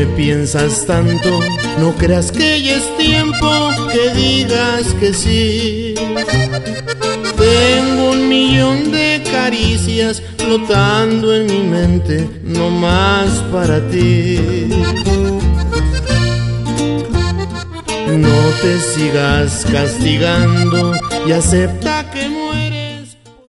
me piensas tanto, no creas que ya es tiempo que digas que sí. Tengo 1.000.000 de caricias flotando en mi mente, no más para ti. No te sigas castigando y acepta que